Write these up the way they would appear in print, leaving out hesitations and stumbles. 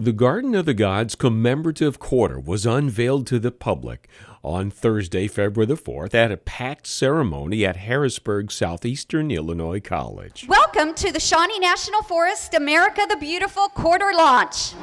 The Garden of the Gods commemorative quarter was unveiled to the public on Thursday, February the 4th, at a packed ceremony at Harrisburg Southeastern Illinois College. Welcome to the Shawnee National Forest America the Beautiful quarter launch.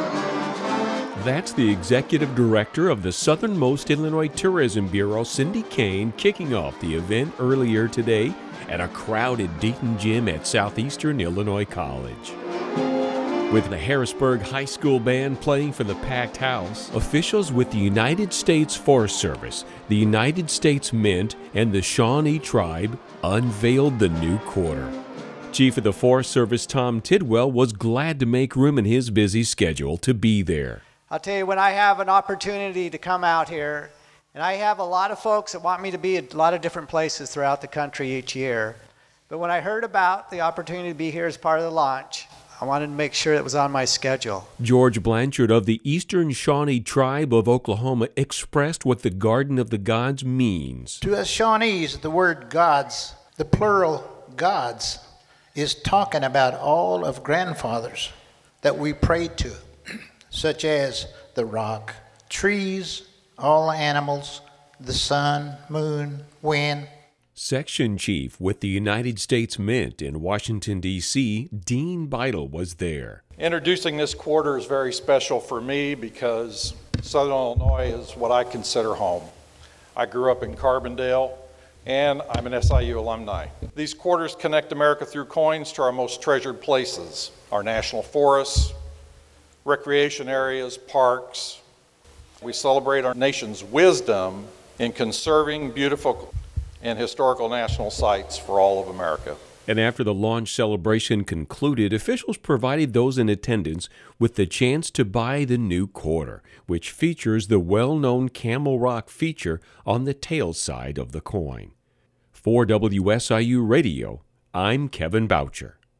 That's the executive director of the Southernmost Illinois Tourism Bureau, Cindy Kane, kicking off the event earlier today at a crowded Deaton Gym at Southeastern Illinois College. With the Harrisburg High School Band playing for the packed house, officials with the United States Forest Service, the United States Mint, and the Shawnee Tribe unveiled the new quarter. Chief of the Forest Service Tom Tidwell was glad to make room in his busy schedule to be there. I'll tell you, when I have an opportunity to come out here, and I have a lot of folks that want me to be at a lot of different places throughout the country each year, but when I heard about the opportunity to be here as part of the launch, I wanted to make sure it was on my schedule. George Blanchard of the Eastern Shawnee Tribe of Oklahoma expressed what the Garden of the Gods means. To us Shawnees, the word gods, the plural gods, is talking about all of grandfathers that we prayed to, such as the rock, trees, all animals, the sun, moon, wind. Section Chief with the United States Mint in Washington, D.C., Dean Beidel was there. Introducing this quarter is very special for me because Southern Illinois is what I consider home. I grew up in Carbondale, and I'm an SIU alumni. These quarters connect America through coins to our most treasured places, our national forests, recreation areas, parks. We celebrate our nation's wisdom in conserving beautiful and historical national sites for all of America. And after the launch celebration concluded, officials provided those in attendance with the chance to buy the new quarter, which features the well-known Camel Rock feature on the tail side of the coin. For WSIU Radio, I'm Kevin Boucher.